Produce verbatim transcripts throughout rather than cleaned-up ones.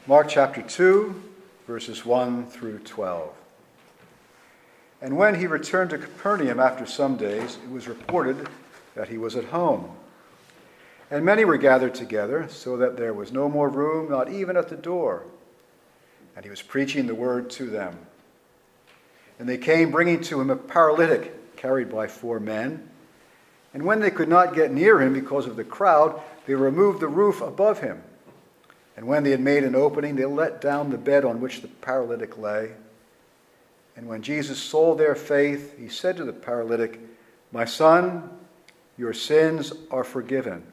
Mark chapter two, verses one through twelve. And when he returned to Capernaum after some days, it was reported that he was at home. And many were gathered together, so that there was no more room, not even at the door. And he was preaching the word to them. And they came, bringing to him a paralytic carried by four men. And when they could not get near him because of the crowd, they removed the roof above him. And when they had made an opening, they let down the bed on which the paralytic lay. And when Jesus saw their faith, he said to the paralytic, "My son, your sins are forgiven."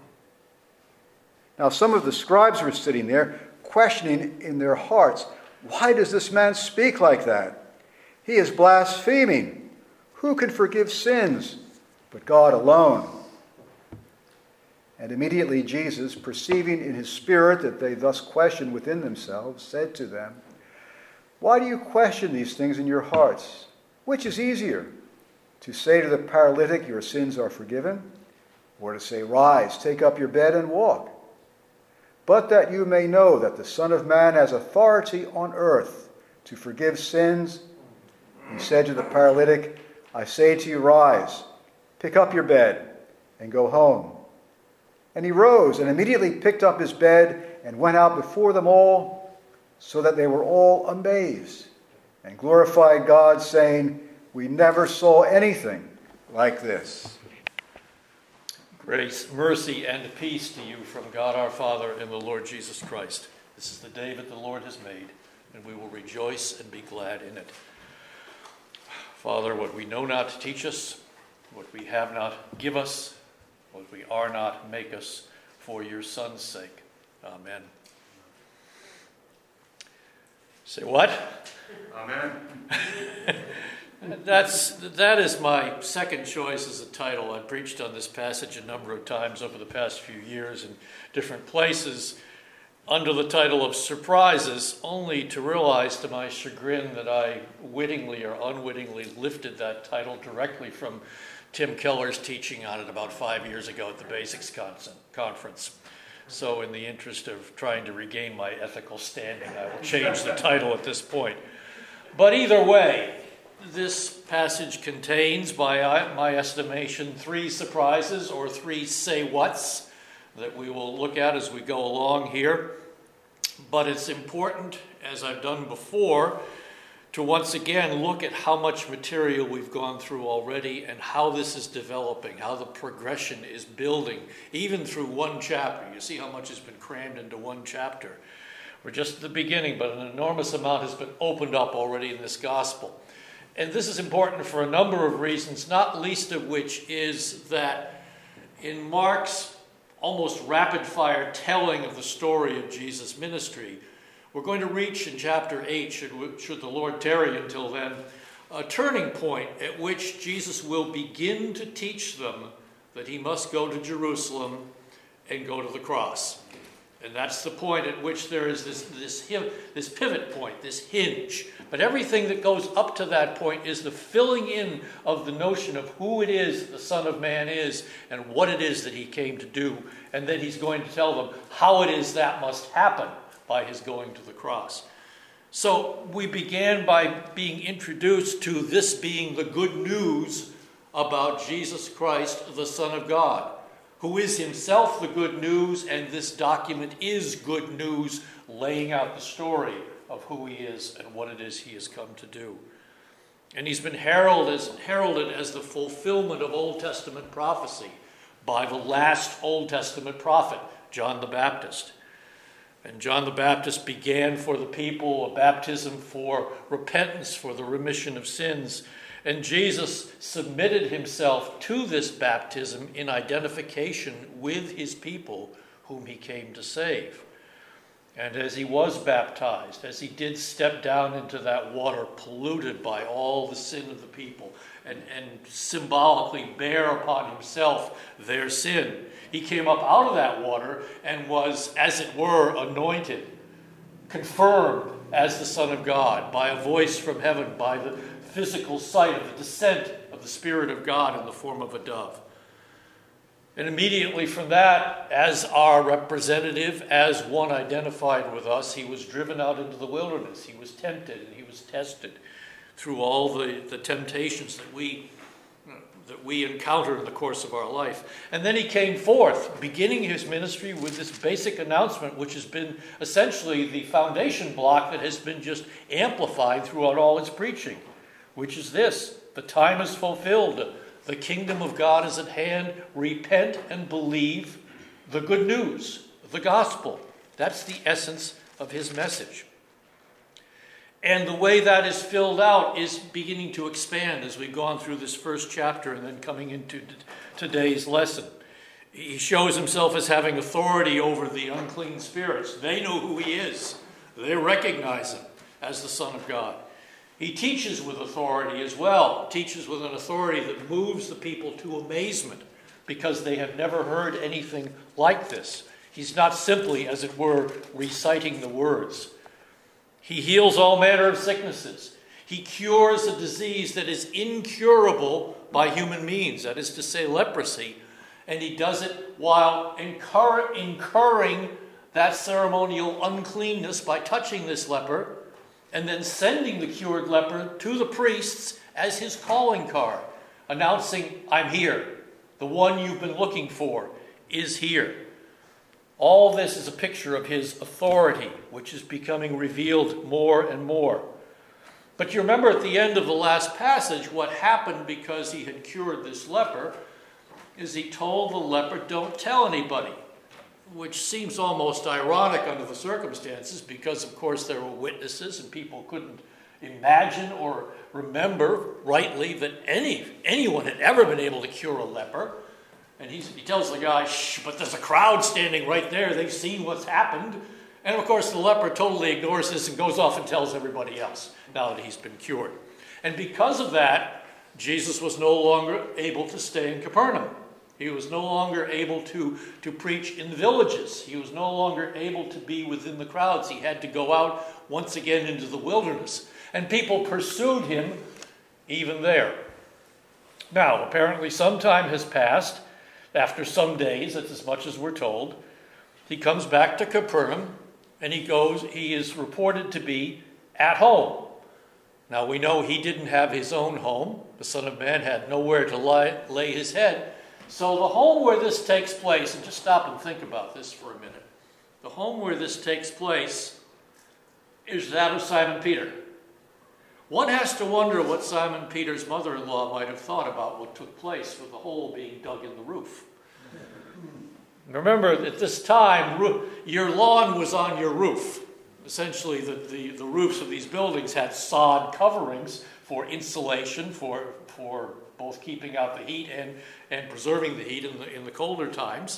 Now some of the scribes were sitting there, questioning in their hearts, "Why does this man speak like that? He is blaspheming. Who can forgive sins but God alone?" And immediately Jesus, perceiving in his spirit that they thus questioned within themselves, said to them, "Why do you question these things in your hearts? Which is easier, to say to the paralytic, 'Your sins are forgiven,' or to say, 'Rise, take up your bed and walk'? But that you may know that the Son of Man has authority on earth to forgive sins," he said to the paralytic, "I say to you, rise, pick up your bed, and go home." And he rose and immediately picked up his bed and went out before them all, so that they were all amazed and glorified God, saying, "We never saw anything like this." Grace, mercy, and peace to you from God our Father and the Lord Jesus Christ. This is the day that the Lord has made, and we will rejoice and be glad in it. Father, what we know not, teach us. What we have not, give us. What we are not, make us, for your Son's sake. Amen. Say what? Amen. That's, that is my second choice as a title. I preached on this passage a number of times over the past few years in different places under the title of Surprises, only to realize to my chagrin that I wittingly or unwittingly lifted that title directly from Tim Keller's teaching on it about five years ago at the Basics Conference. So in the interest of trying to regain my ethical standing, I will change the title at this point. But either way, this passage contains, by my estimation, three surprises or three say-whats that we will look at as we go along here. But it's important, as I've done before, to once again look at how much material we've gone through already and how this is developing, how the progression is building, even through one chapter. You see how much has been crammed into one chapter. We're just at the beginning, but an enormous amount has been opened up already in this gospel. And this is important for a number of reasons, not least of which is that in Mark's almost rapid-fire telling of the story of Jesus' ministry, we're going to reach in chapter eight, should, should the Lord tarry until then, a turning point at which Jesus will begin to teach them that he must go to Jerusalem and go to the cross. And that's the point at which there is this, this, this pivot point, this hinge. But everything that goes up to that point is the filling in of the notion of who it is the Son of Man is and what it is that he came to do. And then he's going to tell them how it is that must happen by his going to the cross. So we began by being introduced to this being the good news about Jesus Christ, the Son of God, who is himself the good news, and this document is good news, laying out the story of who he is and what it is he has come to do. And he's been heralded as, heralded as the fulfillment of Old Testament prophecy by the last Old Testament prophet, John the Baptist. And John the Baptist began for the people a baptism for repentance, for the remission of sins. And Jesus submitted himself to this baptism in identification with his people whom he came to save. And as he was baptized, as he did step down into that water polluted by all the sin of the people and, and symbolically bear upon himself their sin, he came up out of that water and was, as it were, anointed, confirmed as the Son of God by a voice from heaven, by the physical sight of the descent of the Spirit of God in the form of a dove. And immediately from that, as our representative, as one identified with us, he was driven out into the wilderness. He was tempted and he was tested through all the, the temptations that we, that we encounter in the course of our life. And then he came forth, beginning his ministry with this basic announcement, which has been essentially the foundation block that has been just amplified throughout all his preaching, which is this: the time is fulfilled. The kingdom of God is at hand. Repent and believe the good news, the gospel. That's the essence of his message. And the way that is filled out is beginning to expand as we've gone through this first chapter and then coming into today's lesson. He shows himself as having authority over the unclean spirits. They know who he is. They recognize him as the Son of God. He teaches with authority as well, teaches with an authority that moves the people to amazement because they have never heard anything like this. He's not simply, as it were, reciting the words. He heals all manner of sicknesses. He cures a disease that is incurable by human means, that is to say, leprosy, and he does it while incur- incurring that ceremonial uncleanness by touching this leper, and then sending the cured leper to the priests as his calling card, announcing, I'm here. The one you've been looking for is here. All this is a picture of his authority, which is becoming revealed more and more. But you remember at the end of the last passage, what happened because he had cured this leper is he told the leper, don't tell anybody. Which seems almost ironic under the circumstances because, of course, there were witnesses and people couldn't imagine or remember rightly that any anyone had ever been able to cure a leper. And he's, he tells the guy, shh, but there's a crowd standing right there. They've seen what's happened. And, of course, the leper totally ignores this and goes off and tells everybody else now that he's been cured. And because of that, Jesus was no longer able to stay in Capernaum. He was no longer able to, to preach in the villages. He was no longer able to be within the crowds. He had to go out once again into the wilderness. And people pursued him even there. Now, apparently some time has passed. After some days, that's as much as we're told. He comes back to Capernaum and he goes, he is reported to be at home. Now, we know he didn't have his own home. The Son of Man had nowhere to lie, lay his head. So the home where this takes place, and just stop and think about this for a minute. The home where this takes place is that of Simon Peter. One has to wonder what Simon Peter's mother-in-law might have thought about what took place with the hole being dug in the roof. Remember, at this time, your lawn was on your roof. Essentially, the, the, the roofs of these buildings had sod coverings for insulation, for, for both keeping out the heat and, and preserving the heat in the, in the colder times.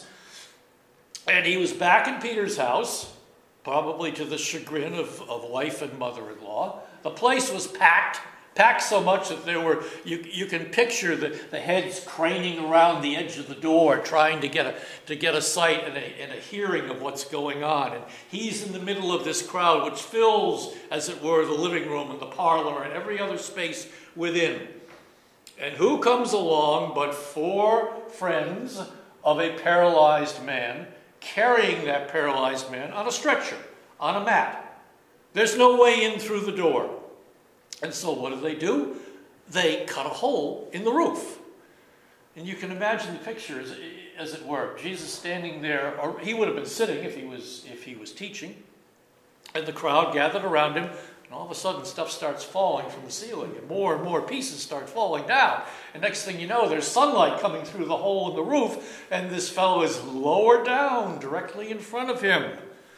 And he was back in Peter's house, probably to the chagrin of, of wife and mother-in-law. The place was packed, packed so much that there were, you, you can picture the, the heads craning around the edge of the door, trying to get a, to get a sight and a, and a hearing of what's going on. And he's in the middle of this crowd, which fills, as it were, the living room and the parlor and every other space within. And who comes along but four friends of a paralyzed man, carrying that paralyzed man on a stretcher, on a mat. There's no way in through the door. And so what do they do? They cut a hole in the roof. And you can imagine the picture, as, as it were. Jesus standing there, or he would have been sitting if he was if he was teaching, and the crowd gathered around him. And all of a sudden, stuff starts falling from the ceiling, and more and more pieces start falling down. And next thing you know, there's sunlight coming through the hole in the roof, and this fellow is lowered down directly in front of him.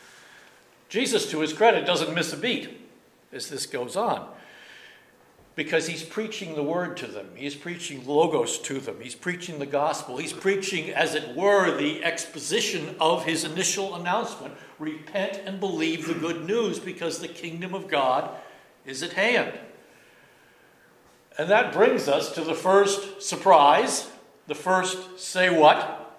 Jesus, to his credit, doesn't miss a beat as this goes on, because he's preaching the word to them. He's preaching logos to them. He's preaching the gospel. He's preaching, as it were, the exposition of his initial announcement. Repent and believe the good news, because the kingdom of God is at hand. And that brings us to the first surprise, the first say what.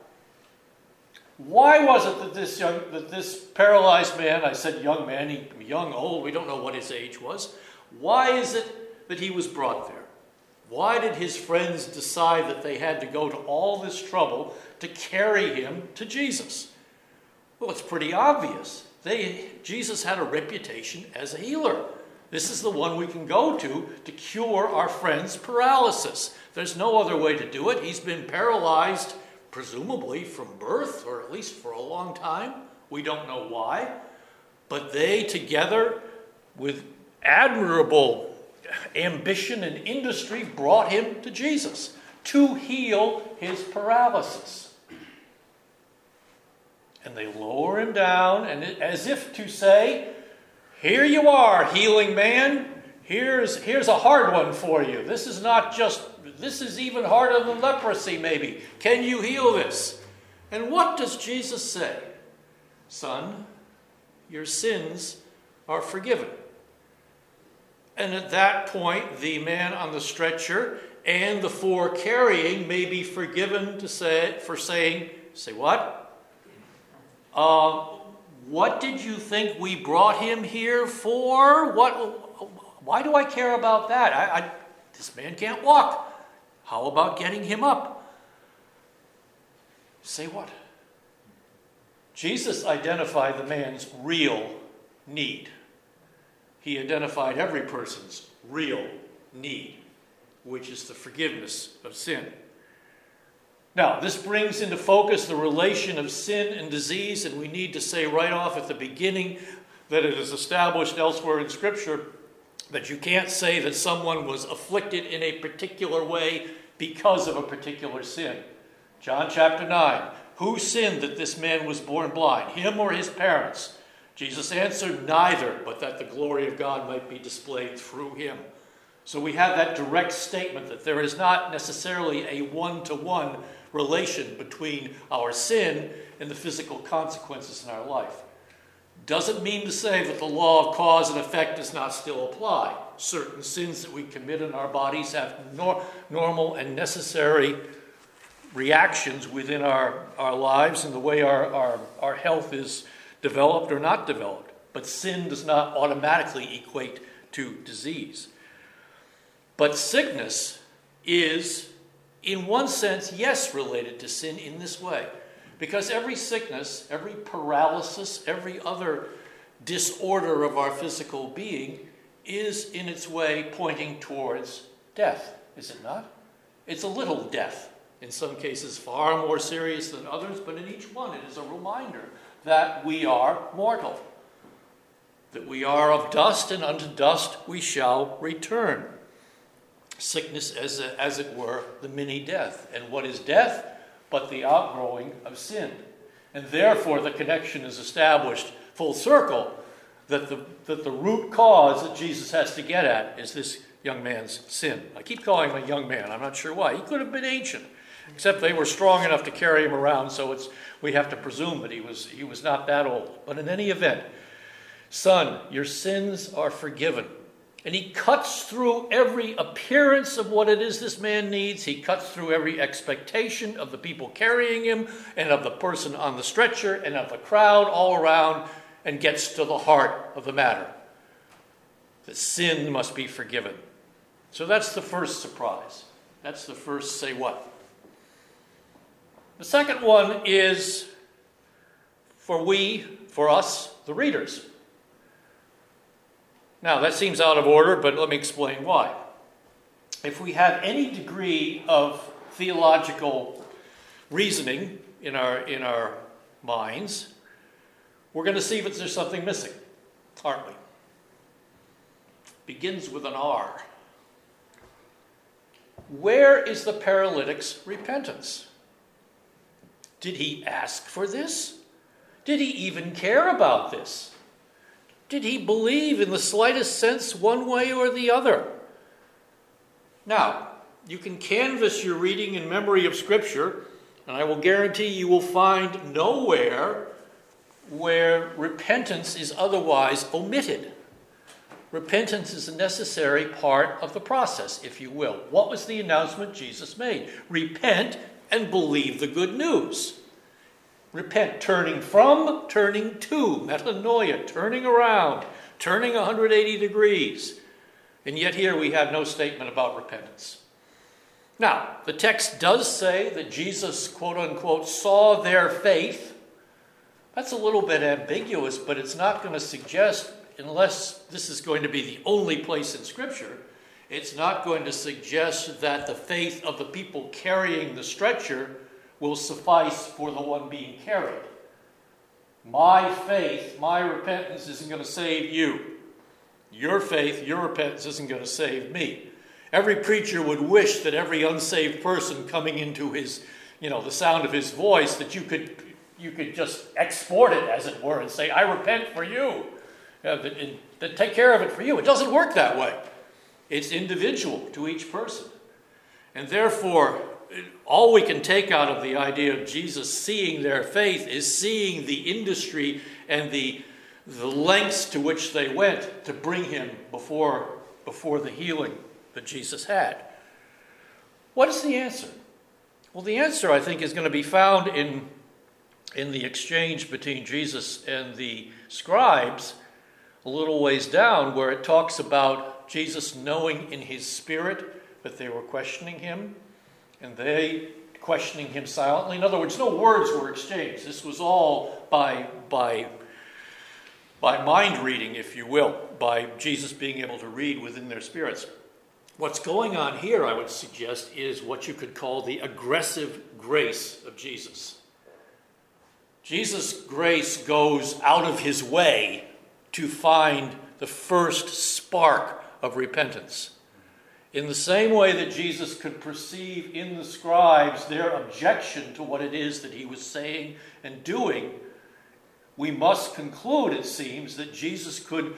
Why was it that this young, that this paralyzed man, I said young man, he, young, old, we don't know what his age was. Why is it that he was brought there? Why did his friends decide that they had to go to all this trouble to carry him to Jesus? Well, it's pretty obvious. They, Jesus had a reputation as a healer. This is the one we can go to to cure our friend's paralysis. There's no other way to do it. He's been paralyzed, presumably from birth, or at least for a long time. We don't know why. But they together, with admirable ambition and industry, brought him to Jesus to heal his paralysis. And they lower him down, and it, as if to say, here you are, healing man. Here's, here's a hard one for you. This is not just, this is even harder than leprosy maybe. Can you heal this? And what does Jesus say? Son, your sins are forgiven. And at that point, the man on the stretcher and the four carrying may be forgiven to say, for saying, say what? Uh, what did you think we brought him here for? What? Why do I care about that? I, I, this man can't walk. How about getting him up? Say what? Jesus identified the man's real need. He identified every person's real need, which is the forgiveness of sin. Now, this brings into focus the relation of sin and disease, and we need to say right off at the beginning that it is established elsewhere in Scripture that you can't say that someone was afflicted in a particular way because of a particular sin. John chapter nine, who sinned that this man was born blind, him or his parents? Jesus answered, neither, but that the glory of God might be displayed through him. So we have that direct statement that there is not necessarily a one-to-one relation between our sin and the physical consequences in our life. Doesn't mean to say that the law of cause and effect does not still apply. Certain sins that we commit in our bodies have nor- normal and necessary reactions within our, our lives and the way our, our, our health is developed or not developed. But sin does not automatically equate to disease. But sickness is, in one sense, yes, related to sin in this way. Because every sickness, every paralysis, every other disorder of our physical being is in its way pointing towards death, is it not? It's a little death, in some cases far more serious than others, but in each one it is a reminder that we are mortal, that we are of dust, and unto dust we shall return. Sickness, as, a, as it were, the mini-death. And what is death? But the outgrowing of sin. And therefore the connection is established full circle that the, that the root cause that Jesus has to get at is this young man's sin. I keep calling him a young man. I'm not sure why. He could have been ancient, except they were strong enough to carry him around, so it's we have to presume that he was, he was not that old. But in any event, son, your sins are forgiven. And he cuts through every appearance of what it is this man needs. He cuts through every expectation of the people carrying him and of the person on the stretcher and of the crowd all around and gets to the heart of the matter. That sin must be forgiven. So that's the first surprise. That's the first say what. The second one is for we, for us, the readers. Now, that seems out of order, but let me explain why. If we have any degree of theological reasoning in our, in our minds, we're going to see if there's something missing, aren't we? Begins with an R. Where is the paralytic's repentance? Did he ask for this? Did he even care about this? Did he believe in the slightest sense one way or the other? Now, you can canvass your reading and memory of Scripture, and I will guarantee you will find nowhere where repentance is otherwise omitted. Repentance is a necessary part of the process, if you will. What was the announcement Jesus made? Repent and believe the good news. Repent, turning from, turning to, metanoia, turning around, turning one hundred eighty degrees. And yet here we have no statement about repentance. Now, the text does say that Jesus, quote unquote, saw their faith. That's a little bit ambiguous, but it's not going to suggest, unless this is going to be the only place in Scripture, it's not going to suggest that the faith of the people carrying the stretcher will suffice for the one being carried. My faith, my repentance isn't going to save you. Your faith, your repentance isn't going to save me. Every preacher would wish that every unsaved person coming into his, you know, the sound of his voice, that you could you could just export it, as it were, and say, I repent for you. Uh, that, that take care of it for you. It doesn't work that way. It's individual to each person. And therefore, all we can take out of the idea of Jesus seeing their faith is seeing the industry and the, the lengths to which they went to bring him before, before the healing that Jesus had. What is the answer? Well, the answer, I think, is going to be found in, in the exchange between Jesus and the scribes a little ways down, where it talks about Jesus knowing in his spirit that they were questioning him, and they questioning him silently. In other words, no words were exchanged. This was all by, by, by mind reading, if you will, by Jesus being able to read within their spirits. What's going on here, I would suggest, is what you could call the aggressive grace of Jesus. Jesus' grace goes out of his way to find the first spark of repentance. In the same way that Jesus could perceive in the scribes their objection to what it is that he was saying and doing, we must conclude, it seems, that Jesus could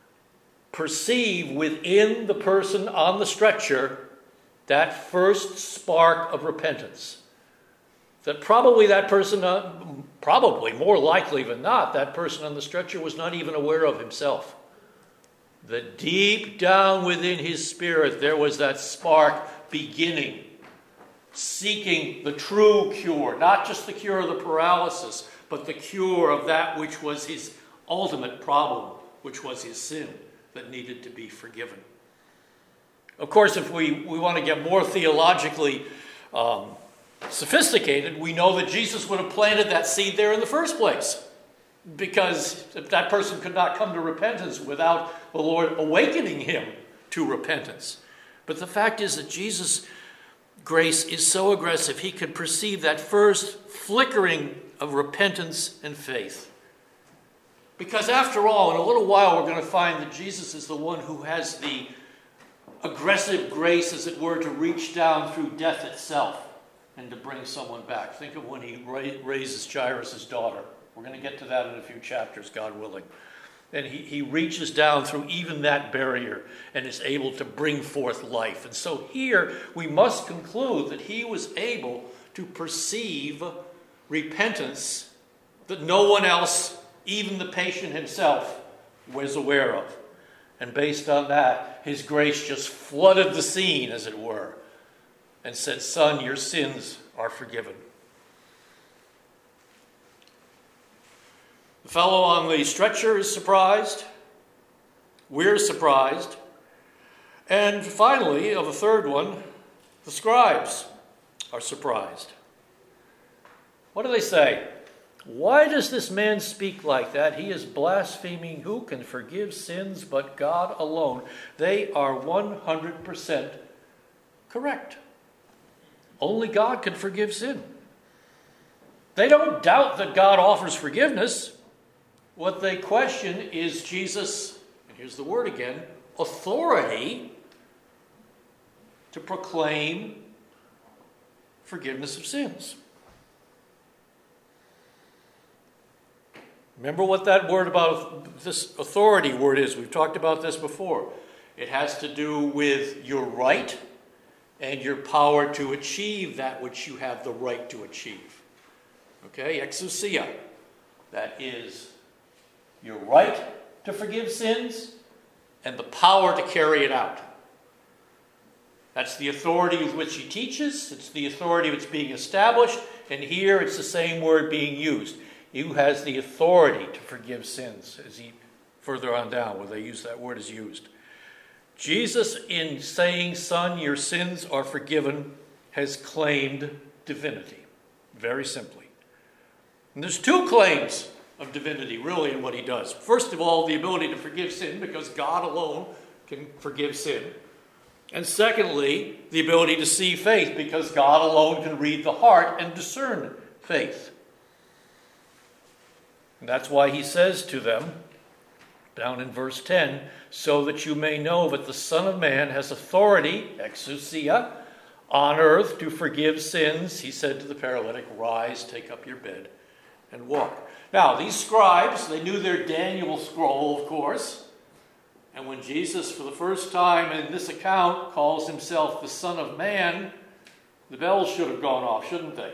perceive within the person on the stretcher that first spark of repentance. That probably that person, uh, probably more likely than not, that person on the stretcher was not even aware of himself. That deep down within his spirit there was that spark beginning, seeking the true cure, not just the cure of the paralysis, but the cure of that which was his ultimate problem, which was his sin that needed to be forgiven. Of course, if we, we want to get more theologically um, sophisticated, we know that Jesus would have planted that seed there in the first place, because that person could not come to repentance without the Lord awakening him to repentance. But the fact is that Jesus' grace is so aggressive, he could perceive that first flickering of repentance and faith. Because after all, in a little while, we're going to find that Jesus is the one who has the aggressive grace, as it were, to reach down through death itself and to bring someone back. Think of when he raises Jairus' daughter. We're going to get to that in a few chapters, God willing. And he, he reaches down through even that barrier and is able to bring forth life. And so here we must conclude that he was able to perceive repentance that no one else, even the patient himself, was aware of. And based on that, his grace just flooded the scene, as it were, and said, "Son, your sins are forgiven." The fellow on the stretcher is surprised. We're surprised. And finally, of a third one, the scribes are surprised. What do they say? Why does this man speak like that? He is blaspheming. Who can forgive sins but God alone? They are one hundred percent correct. Only God can forgive sin. They don't doubt that God offers forgiveness. What they question is Jesus, and here's the word again, authority to proclaim forgiveness of sins. Remember what that word about this authority word is. We've talked about this before. It has to do with your right and your power to achieve that which you have the right to achieve. Okay, exousia. That is your right to forgive sins and the power to carry it out. That's the authority with which he teaches. It's the authority that's being established. And here it's the same word being used. Who has the authority to forgive sins, as he further on down, where they use that word is used. Jesus, in saying, "Son, your sins are forgiven," has claimed divinity, very simply. And there's two claims of divinity, really, in what he does. First of all, the ability to forgive sin, because God alone can forgive sin. And secondly, the ability to see faith, because God alone can read the heart and discern faith. And that's why he says to them, down in verse ten, so that you may know that the Son of Man has authority, exousia, on earth to forgive sins. He said to the paralytic, rise, take up your bed, and walk. Now, these scribes, they knew their Daniel scroll, of course. And when Jesus, for the first time in this account, calls himself the Son of Man, the bells should have gone off, shouldn't they?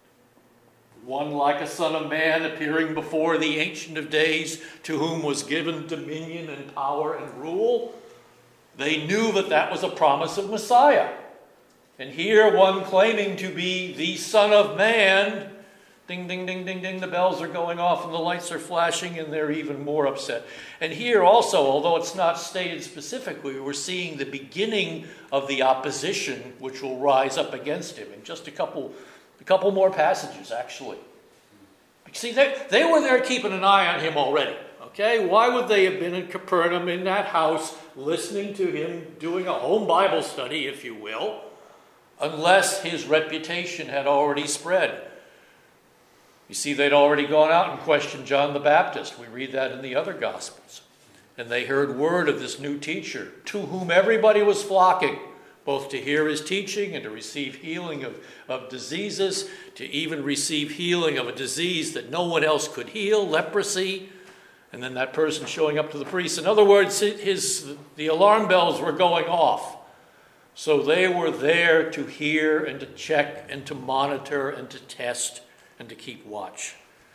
One like a Son of Man appearing before the Ancient of Days, to whom was given dominion and power and rule. They knew that that was a promise of Messiah. And here one claiming to be the Son of Man, ding, ding, ding, ding, ding, the bells are going off and the lights are flashing and they're even more upset. And here also, although it's not stated specifically, we're seeing the beginning of the opposition which will rise up against him in just a couple, a couple more passages, actually. See, they, they were there keeping an eye on him already. Okay, why would they have been in Capernaum in that house listening to him doing a home Bible study, if you will, unless his reputation had already spread? You see, they'd already gone out and questioned John the Baptist. We read that in the other Gospels. And they heard word of this new teacher, to whom everybody was flocking, both to hear his teaching and to receive healing of, of diseases, to even receive healing of a disease that no one else could heal, leprosy, and then that person showing up to the priest. In other words, his, the alarm bells were going off. So they were there to hear and to check and to monitor and to test and to keep watch.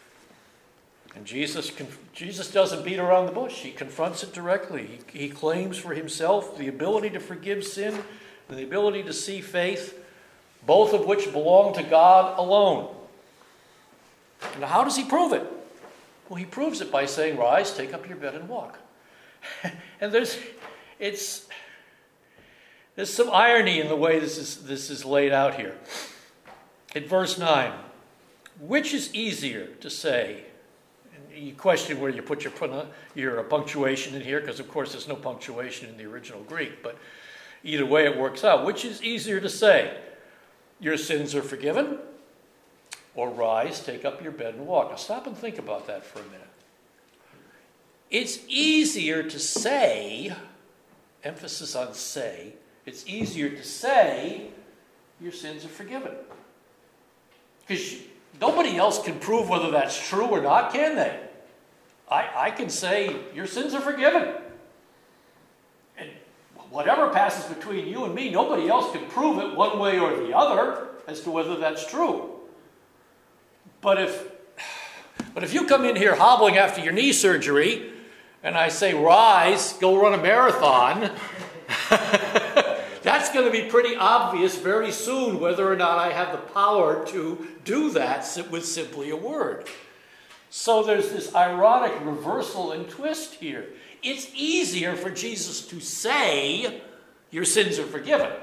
And Jesus Jesus doesn't beat around the bush. He confronts it directly. He, he claims for himself the ability to forgive sin and the ability to see faith, both of which belong to God alone. And how does he prove it? Well, he proves it by saying, rise, take up your bed and walk. And there's it's there's some irony in the way this is this is laid out here. In verse nine, which is easier to say? And you question where you put your, your punctuation in here, because of course there's no punctuation in the original Greek, but either way it works out. Which is easier to say? Your sins are forgiven, or rise, take up your bed and walk. Now stop and think about that for a minute. It's easier to say, emphasis on say, it's easier to say your sins are forgiven. Because nobody else can prove whether that's true or not, can they? I, I can say your sins are forgiven. And whatever passes between you and me, nobody else can prove it one way or the other as to whether that's true. But if, but if you come in here hobbling after your knee surgery, and I say, rise, go run a marathon, that's going to be pretty obvious very soon whether or not I have the power to do that with simply a word. So there's this ironic reversal and twist here. It's easier for Jesus to say, your sins are forgiven.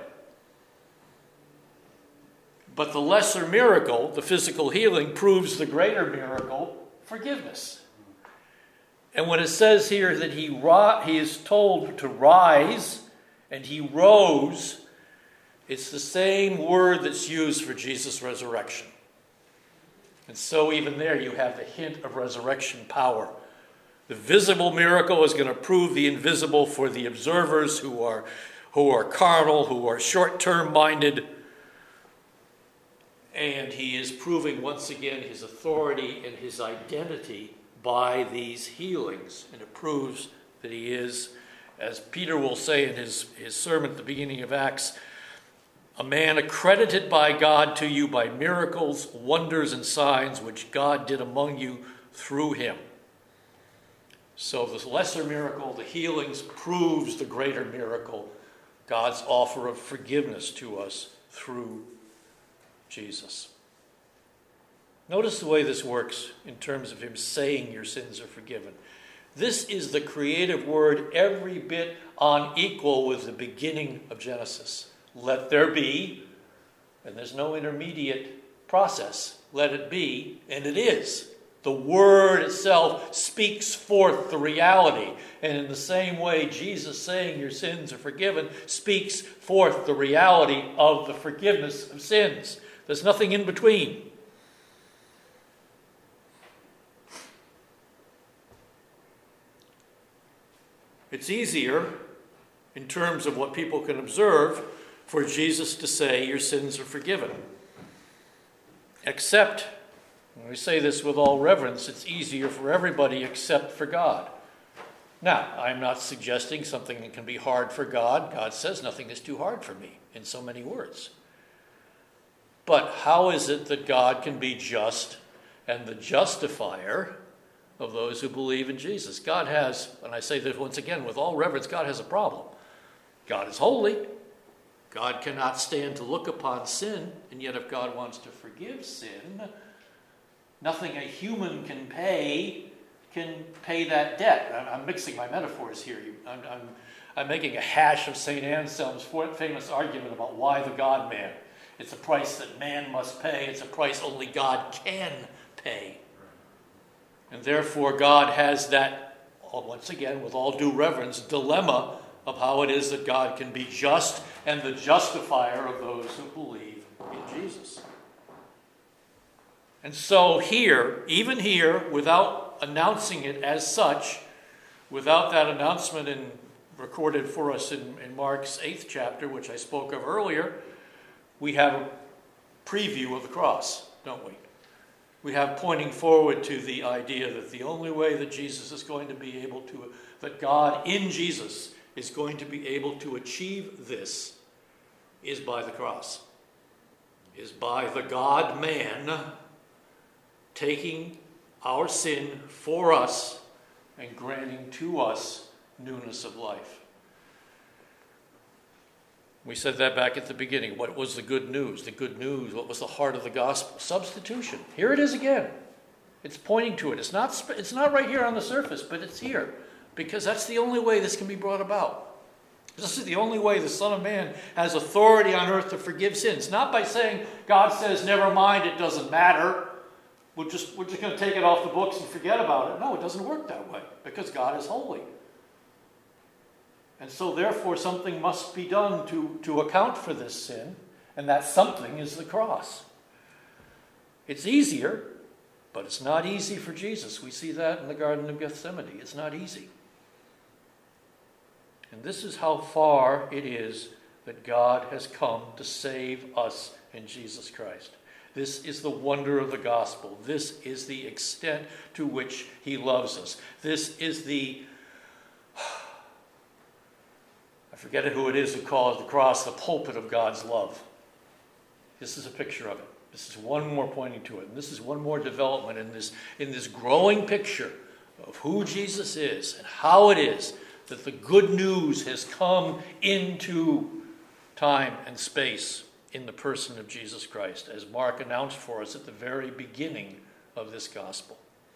But the lesser miracle, the physical healing, proves the greater miracle, forgiveness. And when it says here that he, he is told to rise, and he rose, it's the same word that's used for Jesus' resurrection. And so even there you have the hint of resurrection power. The visible miracle is going to prove the invisible for the observers who are, who are carnal, who are short-term minded. And he is proving once again his authority and his identity by these healings. And it proves that he is, as Peter will say in his, his sermon at the beginning of Acts, a man accredited by God to you by miracles, wonders, and signs which God did among you through him. So the lesser miracle, the healings, proves the greater miracle, God's offer of forgiveness to us through Jesus. Notice the way this works in terms of him saying your sins are forgiven. This is the creative word every bit on equal with the beginning of Genesis. Let there be, and there's no intermediate process. Let it be, and it is. The Word itself speaks forth the reality. And in the same way, Jesus saying your sins are forgiven speaks forth the reality of the forgiveness of sins. There's nothing in between. It's easier, in terms of what people can observe, for Jesus to say your sins are forgiven. Except, when we say this with all reverence, it's easier for everybody except for God. Now, I'm not suggesting something that can be hard for God. God says nothing is too hard for me, in so many words. But how is it that God can be just and the justifier of those who believe in Jesus? God has, and I say this once again with all reverence, God has a problem. God is holy. God cannot stand to look upon sin, and yet if God wants to forgive sin, nothing a human can pay can pay that debt. I'm, I'm mixing my metaphors here. I'm, I'm, I'm making a hash of Saint Anselm's famous argument about why the God-man. It's a price that man must pay. It's a price only God can pay. And therefore God has that, once again, with all due reverence, dilemma of how it is that God can be just and the justifier of those who believe in Jesus. And so here, even here, without announcing it as such, without that announcement in, recorded for us in, in Mark's eighth chapter, which I spoke of earlier, we have a preview of the cross, don't we? We have pointing forward to the idea that the only way that Jesus is going to be able to, that God in Jesus is going to be able to achieve this is by the cross, is by the God-man taking our sin for us and granting to us newness of life. We said that back at the beginning. What was the good news? The good news, what was the heart of the gospel? Substitution. Here it is again. It's pointing to it. It's not, it's not right here on the surface, but it's here. Because that's the only way this can be brought about. This is the only way the Son of Man has authority on earth to forgive sins. Not by saying, God says, never mind, it doesn't matter. We're just, we're just going to take it off the books and forget about it. No, it doesn't work that way. Because God is holy. And so therefore something must be done to, to account for this sin. And that something is the cross. It's easier, but it's not easy for Jesus. We see that in the Garden of Gethsemane. It's not easy. And this is how far it is that God has come to save us in Jesus Christ. This is the wonder of the gospel. This is the extent to which he loves us. This is the, I forget who it is who calls the cross the pulpit of God's love. This is a picture of it. This is one more pointing to it. And this is one more development in this, in this growing picture of who Jesus is and how it is that the good news has come into time and space in the person of Jesus Christ, as Mark announced for us at the very beginning of this gospel.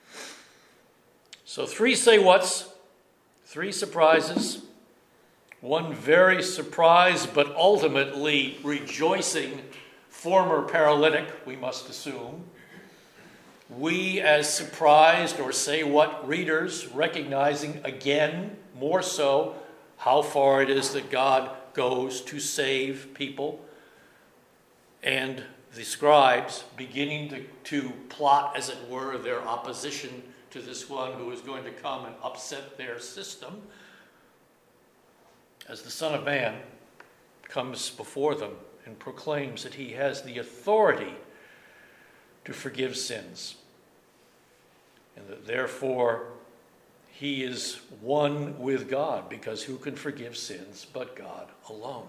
So three say-whats, three surprises, one very surprised but ultimately rejoicing former paralytic, we must assume. We as surprised or say-what readers, recognizing again, more so, how far it is that God goes to save people, and the scribes beginning to, to plot, as it were, their opposition to this one who is going to come and upset their system, as the Son of Man comes before them and proclaims that he has the authority to forgive sins, and that therefore he is one with God, because who can forgive sins but God alone?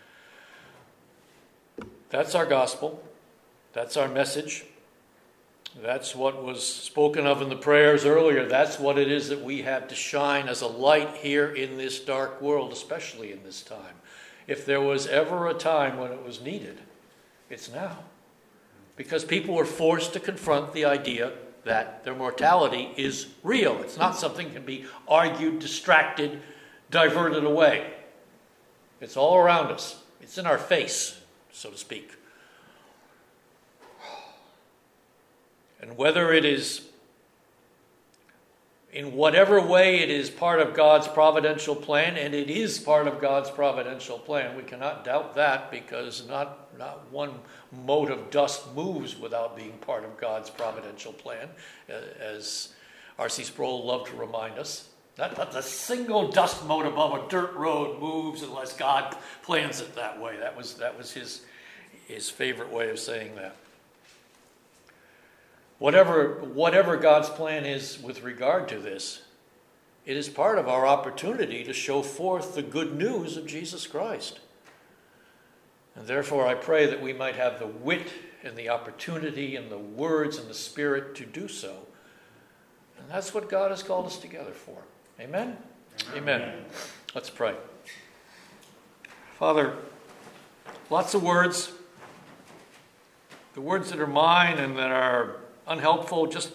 That's our gospel. That's our message. That's what was spoken of in the prayers earlier. That's what it is that we have to shine as a light here in this dark world, especially in this time. If there was ever a time when it was needed, it's now. Because people were forced to confront the idea that their mortality is real. It's not something that can be argued, distracted, diverted away. It's all around us. It's in our face, so to speak. And whether it is, in whatever way it is part of God's providential plan, and it is part of God's providential plan, we cannot doubt that, because not, not one mote of dust moves without being part of God's providential plan, as R C Sproul loved to remind us. Not, not a single dust mote above a dirt road moves unless God plans it that way. That was, that was his, his favorite way of saying that. Whatever, whatever God's plan is with regard to this, it is part of our opportunity to show forth the good news of Jesus Christ. And therefore I pray that we might have the wit and the opportunity and the words and the spirit to do so. And that's what God has called us together for. Amen? Amen. Amen. Let's pray. Father, lots of words. The words that are mine and that are unhelpful, just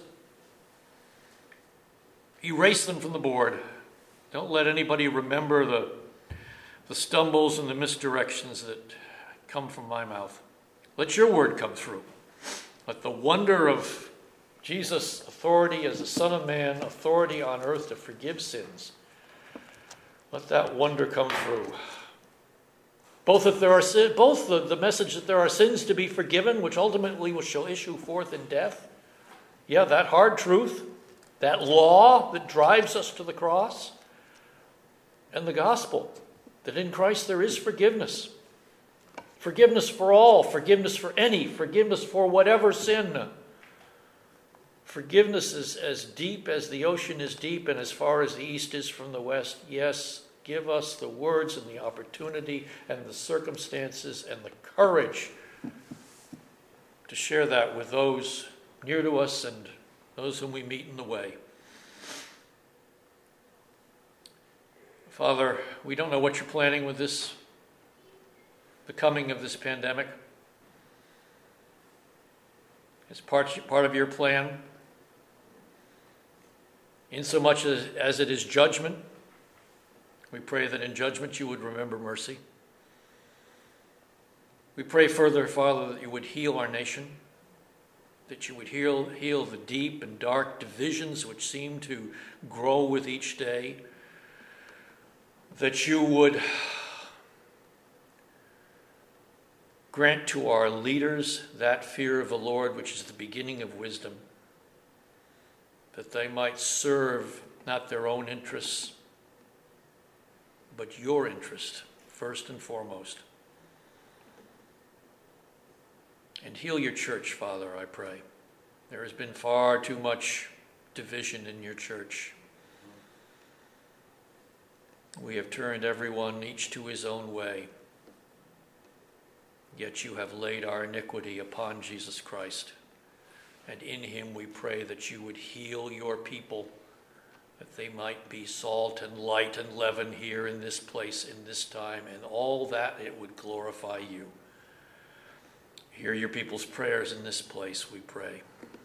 erase them from the board. Don't let anybody remember the, the stumbles and the misdirections that come from my mouth. Let your word come through. Let the wonder of Jesus' authority as the Son of Man, authority on earth to forgive sins, let that wonder come through. Both if there are sin, both the, the message that there are sins to be forgiven, which ultimately will shall issue forth in death. Yeah, that hard truth, that law that drives us to the cross, and the gospel, that in Christ there is forgiveness. Forgiveness for all, forgiveness for any, forgiveness for whatever sin. Forgiveness is as deep as the ocean is deep and as far as the east is from the west. Yes, give us the words and the opportunity and the circumstances and the courage to share that with those near to us and those whom we meet in the way. Father, we don't know what you're planning with this, the coming of this pandemic. It's part, part of your plan, insomuch as, as it is judgment. We pray that in judgment you would remember mercy. We pray further, Father, that you would heal our nation, that you would heal, heal the deep and dark divisions which seem to grow with each day, that you would grant to our leaders that fear of the Lord which is the beginning of wisdom, that they might serve not their own interests, but your interest first and foremost. And heal your church, Father, I pray. There has been far too much division in your church. We have turned everyone each to his own way. Yet you have laid our iniquity upon Jesus Christ. And in him we pray that you would heal your people, that they might be salt and light and leaven here in this place, in this time, and all that it would glorify you. Hear your people's prayers in this place, we pray.